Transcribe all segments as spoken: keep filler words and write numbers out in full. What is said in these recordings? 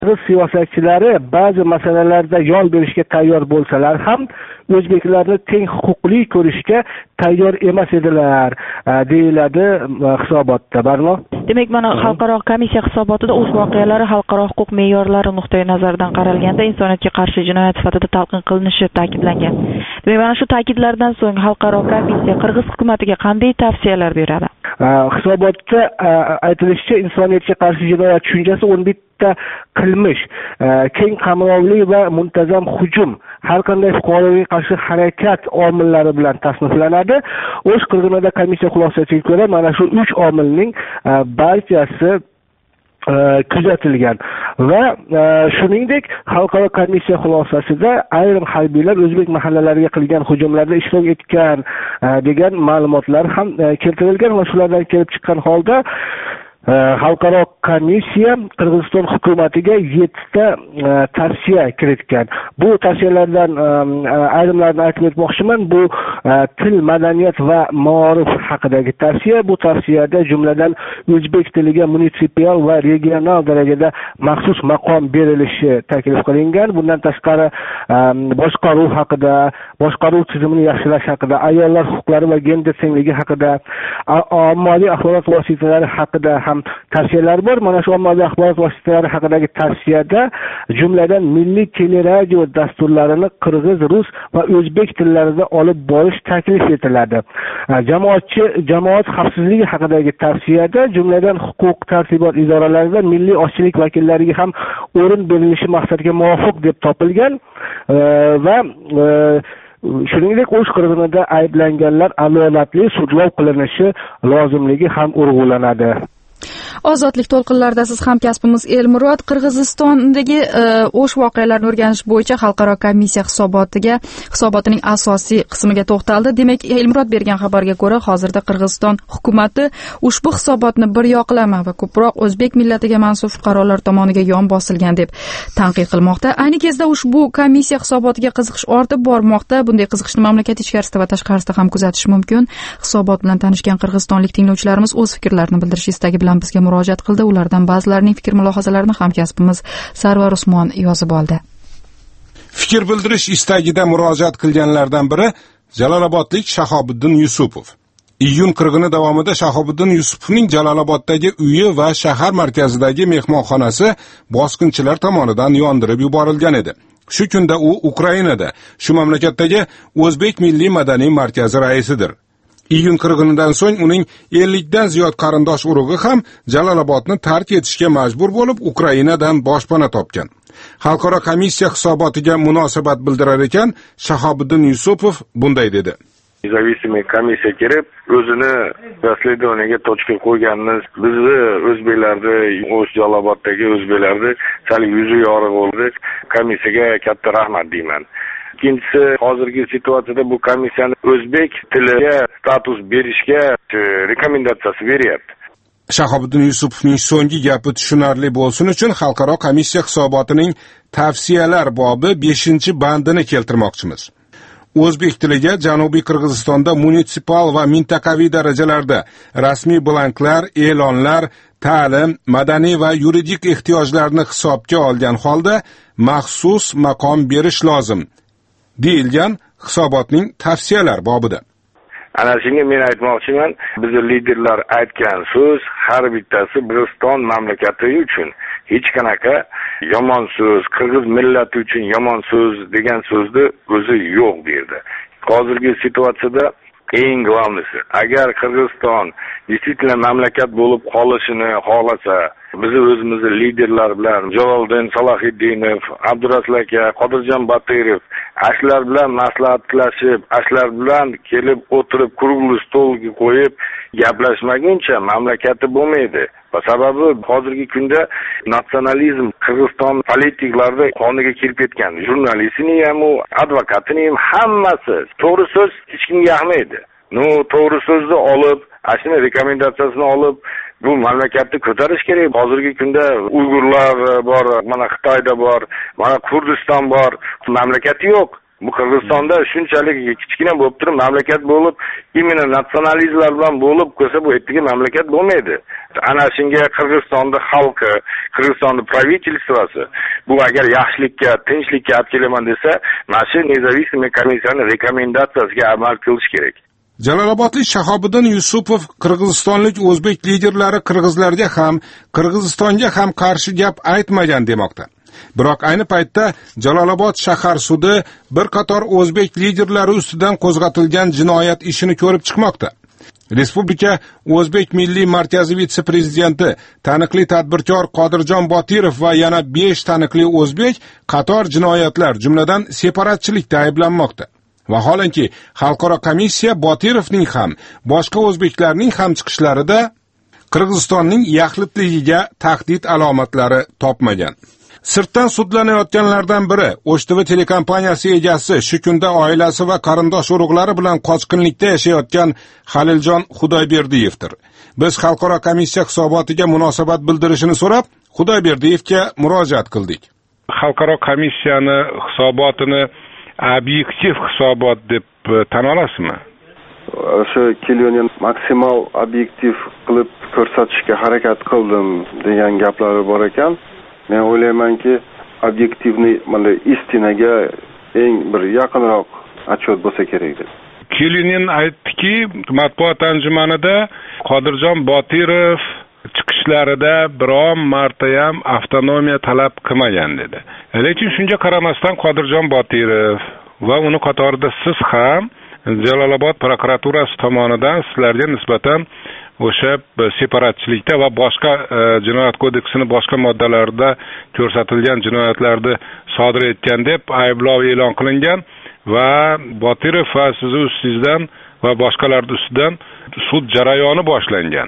Qirg'iz siyosatchilari ba'zi masalalarda yo'l berishga tayyor bo'lsalar ham o'zbeklarni teng huquqli ko'rishga tayyor emas edilar, deyiladi hisobotda. Barno. Demak, mana xalqaro komissiya hisobotida o'z voqealari xalqaro huquq me'yorlari nuqtai nazaridan qaralganda insoniyatga qarshi jinoyat sifatida talqin qilinishi ta'kidlangan. Demak, mana shu ta'kidlardan so'ng xalqaro komissiya Qirg'iz hukumatiga qanday tavsiyalar beradi? Hisobotda aytilishicha, insoniyatga qarshi jinoyat tushunchasi o'n bitta qilmish, keng qamrovli va muntazam hujum, har qanday fuqaroga qarshi harakat omillari bilan tasniflanadi. O'sh qirg'inida komissiya xulosasiga ko'ra mana shu uch omilning barchasi kuzatilgan va shuningdek xalqaro komissiya xulosasida ayrim harbiylar o'zbek mahallalariga qilgan hujumlarda ishtirok etgan degan ma'lumotlar ham keltirilgan va shulardan kelib chiqqan holda xalqaro komissiya Qirg'iziston hukumatiga yettita tavsiya kiritgan. Bu tavsiyalardan ayrimlarini aytib o'tmoqchiman. Bu til, madaniyat va ma'rif haqidagi tavsiya. Bu tavsiyada jumladan o'zbek tiliga munitsipal va regional darajada maxsus maqom berilishi taklif qilingan. Bundan tashqari boshqaruv haqida, boshqaruv tizimini yaxshilash haqida, ayollar huquqlari va gender tengligi haqida, ommaviy axborot vositalari haqida ham tavsiyalar bor. Mana shu ommaviy axborot vositalari haqidagi tavsiyada jumladan milliy teleradio dasturlarini qirg'iz, rus va o'zbek tillarida olib borish taklif etiladi. Jamoatchi jamoat xavfsizligi haqidagi tavsiyada jumladan huquq tartibot idoralarida milliy ochlik vakillariga ham o'rin berilishi maqsadga muvofiq deb topilgan va shuningdek o'sh qirg'inida ayblanganlar adolatli sudlov qilinishi lozimligi ham urg'ulanadi. Ozodlik to'lqinlarida siz hamkasbimiz Elmurod Qirg'izistondagi o'sh voqealarini o'rganish bo'yicha xalqaro komissiya hisobotiga hisobotining asosiy qismiga to'xtaldi. Demak, Elmurod bergan xabarga ko'ra, hozirda Qirg'iziston hukumati ushbu hisobotni bir yoqlama va ko'proq o'zbek millatiga mansub fuqarolar tomoniga yon bosilgan deb tanqid qilmoqda. Ayni kezda ushbu komissiya hisobotiga qiziqish ortib bormoqda. Bunday qiziqishni mamlakat ichkarisida va tashqarisida ham kuzatish mumkin. Hisobot bilan tanishgan qirg'izistonlik tinglovchilarimiz o'z fikrlarini bildirish istagi bilan bizga murojaat qildi. Ulardan ba'zilarining fikr mulohazalarini hamkasbimiz Sarvar Usmon yozib oldi. Fikr bildirish istagida murojaat qilganlardan biri Jalolobodlik Shahobiddin Yusupov. Iyun qirg'ini davomida Shahobiddin Yusupovning Jaloloboddagi uyi va shahar markazidagi mehmonxonasi bosqinchilar tomonidan yondirib yuborilgan edi. Shu kunda u Ukrainada, shu mamlakatdagi O'zbek milliy madaniy markazi raisidir. Iyun qirg'inidan so'ng uning ellikdan ziyod qarindosh urug'i ham Jalolobodni tark etishga majbur bo'lib, Ukrainadan boshpana topgan. Xalqaro komissiya hisobotiga munosabat bildirar ekan, Shahobiddin Yusupov bunday dedi. Независимый комиссия kelib, o'zini расследованиyaga точка qo'yganmiz. Bizni o'zbeklarni, o'z Jaloloboddagi o'zbeklarni sal yuzi yorug' bo'ldi. Komissiyaga katta rahmat deyman. Ikkinchisi, hozirgi situatsiyada bu komissiyani o'zbek tiliga status berishga rekomendatsiyasi beryapti. Shahobiddin Yusupovning so'nggi gapi tushunarli bo'lsin uchun xalqaro komissiya hisobotining tavsiyalar bobi beshinchi bandini keltirmoqchimiz. O'zbek tiliga Janubiy Qirg'izistonda munitsipal va mintaqaviy darajalarda rasmiy blanklar, e'lonlar, ta'lim, madaniy va yuridik ehtiyojlarni hisobga olgan holda maxsus maqom berish lozim, deyilgan hisobotning tavsiyalar bobida. Ana shunga men aytmoqchiman, bizning liderlar aytgan so'z har bittasi Qirg'iziston mamlakati uchun hech qanaqa yomon so'z, qirg'iz millati uchun yomon so'z degan so'zni o'zi yo'q derdi. Hozirgi situatsiyada eng globnisi, agar Qirg'iziston действительно mamlakat bo'lib qolishini xohlasa, biz o'zimizni liderlar bilan Jaloliddin Salohiddinov, Abdurasul aka, Qodirjon Batirov ashlar bilan maslahatlashib, ashlar bilan kelib o'tirib kruglый stolga qo'yib gaplashmaguncha mamlakati bo'lmaydi. Va sababi hozirgi kunda natsionalizm Qirg'iziston politiklarida qoniga kirib ketgan. Jurnalistini ham, advokatini ham hammasi to'g'ri so'z hech kimga yoqmaydi. No, to'g'ri so'zni olib, ashuni rekomendatsiyasini olib bu mamlakatni ko'tarish kerak. Hozirgi kunda Uyg'urlar bor, mana Xitoyda bor, mana Kurdiston bor, mamlakati yo'q. Bu Qirg'izistonda shunchalik kichkina bo'lib turib mamlakat bo'lib, imенно natsionalizmlar bilan bo'lib ko'rsa bu ertaga mamlakat bo'lmaydi. Ana shunga Qirg'izistonda xalqi, Qirg'izistonda правительствоsi bu agar yaxshilikka, tinchlikka olib kelaman desa, mana shu nezavisniy komissiyaning rekomendatsiyasiga amal qilish kerak. Jalolobodlik Shahobiddin Yusupov qirg'izistonlik o'zbek liderlari qirg'izlarga ham, Qirg'izistonga ham qarshi gap aytmagan demoqda. Biroq ayni paytda Jalolobod shahar sudi bir qator o'zbek liderlari ustidan qo'zg'atilgan jinoyat ishini ko'rib chiqmoqda. Respublika O'zbek Milliy markazi vitse-prezidenti, taniqli tadbirkor Qodirjon Botirov va yana besh taniqli o'zbek qator jinoyatlar, jumladan separatchilikda ayblanmoqda. Vaholanki, xalqaro komissiya Botirovning ham, boshqa o'zbeklarning ham chiqishlarida Qirg'izistonning yaxlitligiga tahdid alomatlari topmagan. Sirtdan sudlanayotganlardan biri O'sh T V telekompaniyasi egasi, shu kunda oilasi va qarindosh urug'lari bilan qochqinlikda yashayotgan Haliljon Xudoyberdiyevdir. Biz xalqaro komissiya hisobotiga munosabat bildirishini so'rab, Xudoyberdiyevga murojaat qildik. Xalqaro komissiyani hisobotini obyektiv hisobot deb tan olasizmi? O'sha Kilyonning maksimal obyektiv qilib ko'rsatishga harakat qildim degan gaplari bor ekan. Men o'ylaymanki, obyektivni mana istinaga eng bir yaqinroq отчет bo'lsa kerak deb. Kilyonning aytdiki, matbuot anjumanida Qodirjon Botirov chiqishlarida biron marta ham avtonomiya talab qilmagan dedi. Lekin shunga qaramasdan Qodirjon Botirov va uni qatorida siz ham Jalolobod prokuraturasi tomonidan sizlarga nisbatan o'sha separatchilikda va boshqa jinoyat kodeksining boshqa moddalarida ko'rsatilgan jinoyatlarni sodir etgan deb ayblov e'lon qilingan va Botirov va siz ustingizdan va boshqalar ustidan sud jarayoni boshlangan.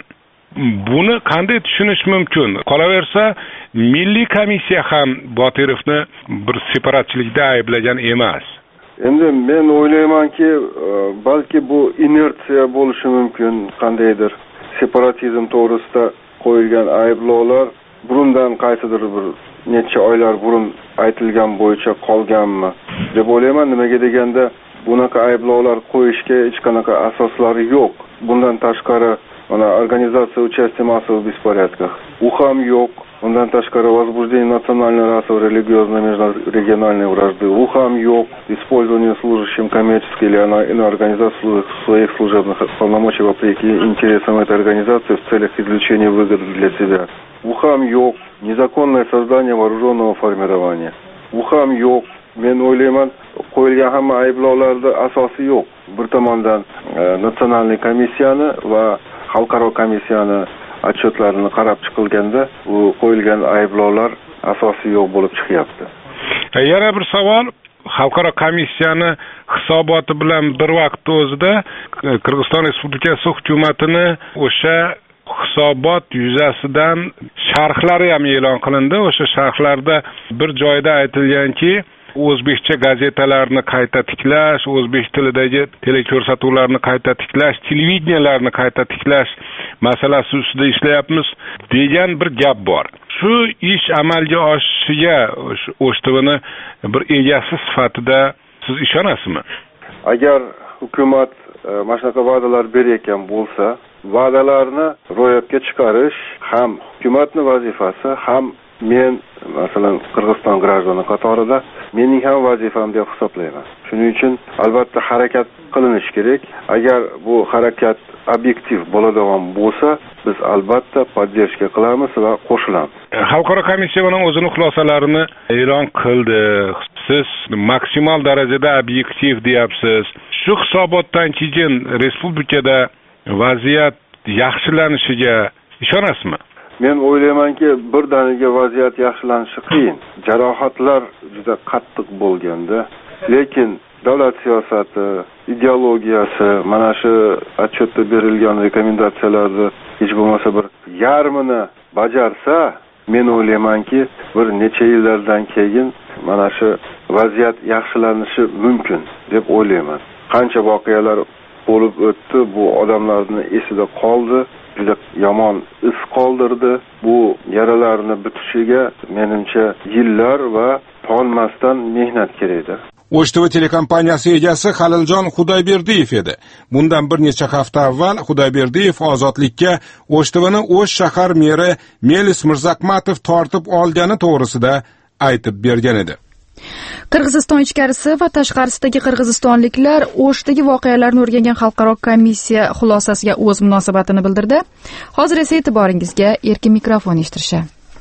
Buni qanday tushunish mumkin? Qolaversa, milliy komissiya ham Botirovni bir separatchilikda ayblagan emas. Endi men o'ylaymanki, balki bu inersiya bo'lishi mumkin, qandaydir separatizm to'g'risida qo'yilgan ayblovlar burundan qaysidir bir necha oylar burun aytilgan bo'yicha qolganmi deb o'ylayman. Nimaga deganda, bunaqa ayblovlar qo'yishga hech qanaqa asoslari yo'q. Bundan tashqari, mana organizatsiya участия в массовых беспорядках u ham yo'q. Undan tashqari, возбуждение национальной, расовой, религиозной, межрегиональной вражды u ham yo'q. Использование служащим коммерческой или иной организации своих служебных полномочий вопреки интересам этой организации в целях извлечения выгоды для себя u ham yo'q. Незаконное создание вооруженного формирования u ham yo'q. Men o'ylayman, qo'yilgan hamma ayblovlarda asosi yo'q. Bir tomondan nasional komissiyani va xalqaro komissiyani отчетlarini qarab chiqilganda, u qo'yilgan ayblovlar asosi yo'q bo'lib chiqyapti. Yana bir savol, xalqaro komissiyani hisoboti bilan bir vaqtda o'zida Qirg'iziston Respublikasi hukumatini o'sha hisobot yuzasidan sharhlari ham e'lon qilindi. O'sha sharhlarda bir joyda aytilganki, o'zbekcha gazetalarni qayta tiklash, o'zbek tilidagi teleko'rsatuvlarni qayta tiklash, televideniyalarni qayta tiklash masalasi ustida ishlayapmiz degan bir gap bor. Shu ish amalga oshishiga O'sh T V'ni bir egasi sifatida siz ishonasizmi? Agar hukumat mana shunaqa va'dalar berayotgan bo'lsa, va'dalarni ro'yobga chiqarish ham hukumatning vazifasi, ham men masalan Qirg'iziston grajdani qatorida mening ham vazifam deb hisoblayman. Shuning uchun albatta harakat qilinish kerak. Agar bu harakat obyektiv bo'ladigan bo'lsa, biz albatta podдержка qilamiz va qo'shilamiz. Xalqaro komissiya uning o'zining xulosalarini e'lon qildi. Siz maksimal darajada obyektiv deyapsiz. Shu hisobotdan keyin respublikada vaziyat yaxshilanishiga ishonasizmi? Men o'ylaymanki, birdaniga vaziyat yaxshilanishi qiyin. Jarohatlar juda qattiq bo'lganda, lekin davlat siyosati, ideologiyasi, mana shu отчетda berilgan rekomendatsiyalarni hech bo'lmasa bir yarmini bajarsa, men o'ylaymanki, bir necha yillardan keyin mana shu vaziyat yaxshilanishi mumkin deb o'ylayman. Qancha voqealar bo'lib o'tdi, bu odamlarning esida qoldi. Juda yomon iz qoldirdi. Bu yaralarni bitishiga menimcha yillar va tonmasdan mehnat kerakdir. O'sh T V telekompaniyasi egasi Haliljon Xudoyberdiyev edi. Bundan bir necha hafta avval Xudoyberdiyev Ozodlikka O'sh T V'ni O'sh shahar meri Melis Mirzaqmatov tortib olgani to'g'risida aytib bergan edi. Qirg'iziston ichkarisi va tashqarisidagi qirg'izistonliklar O'shdagi voqealarni o'rgangan xalqaro komissiya xulosasiga o'z munosabatini bildirdi. Hozir esa e'tiboringizga erkin mikrofon eshittirishi.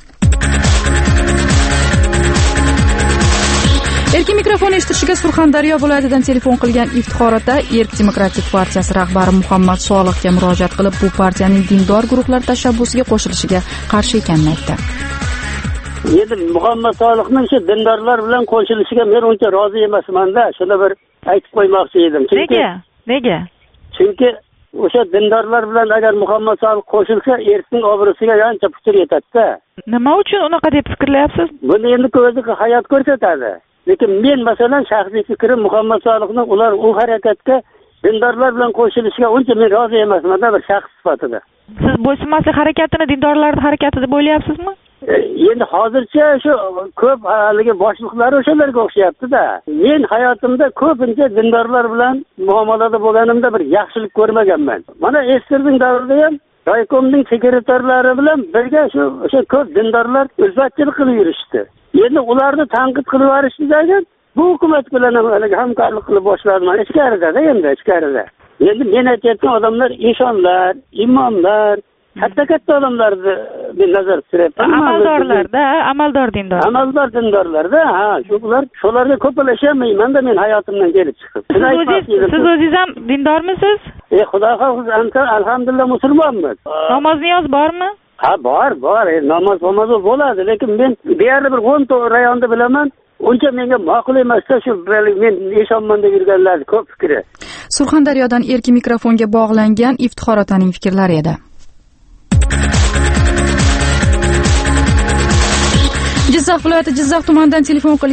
Erkin mikrofon eshittirishiga Surxondaryo viloyatidan telefon qilgan Iftixor ota Erk demokratik partiyasi rahbari Muhammad Solihga murojaat qilib, bu partiyaning dindor guruhlar tashabbusiga qo'shilishiga qarshi ekanini aytdi. Endi Muhammad Solihning shu dindorlar bilan qo'shilishiga men uncha rozi emasman-da, shuni bir aytib qo'ymoqchi edim. Nega? Nega? Chunki o'sha dindorlar bilan agar Muhammad Solih qo'shilsa, erkning obro'siga ancha putur yetadi-da. Nima uchun unaqa deb fikrlayapsiz? Buni endi o'zi hayot ko'rsatadi. Lekin men masalan shaxsiy fikrim Muhammad Solihning ular u harakatga dindorlar bilan qo'shilishiga uncha men rozi emasman-da, bir shaxs sifatida. Siz bo'ysunmaslik harakatini dindorlarning harakati deb o'ylayapsizmi? Endi hozircha shu ko'p haligi boshliqlar o'shalarga o'xshayapti-da. Men hayotimda ko'pincha dindorlar bilan muomalada bo'lganimda bir yaxshilik ko'rmaganman. Mana Estirning davrida ham raykomning sekretarlari bilan birga shu o'sha ko'p dindorlar ulfatchilik qilib yurishdi. Endi ularni tanqid qilib yuborishdigan bu hukumat bilan ham hamkorlik qilib boshladilar. Ichkarida-da endi ichkarida. Endi men aytayotgan odamlar eshonlar, imomlar, katta-katta odamlarni bir nazar tutyapman. Amaldorlarda, amaldor dindor. Amaldor dindorlarda, ha, shular, shularga ko'plashamayman-da men hayotimdan kelib chiqib. Siz o'zingiz, siz o'zingiz ham dindormisiz? E, Xudo xohlasa, alhamdulillah musulmonman. Namoz niyoz bormi? Ha, bor, bor. E, namoz namoz bo'ladi, lekin men bu yerda bir o'n ta rayonni bilaman. Uncha menga ma'qul emas-da shu men eshonman deb yurganlar ko'p fikri. Surxondaryodan erkin mikrofonga bog'langan Iftixor otaning fikrlari edi. Jizzax viloyati Jizzax tumanidan telefon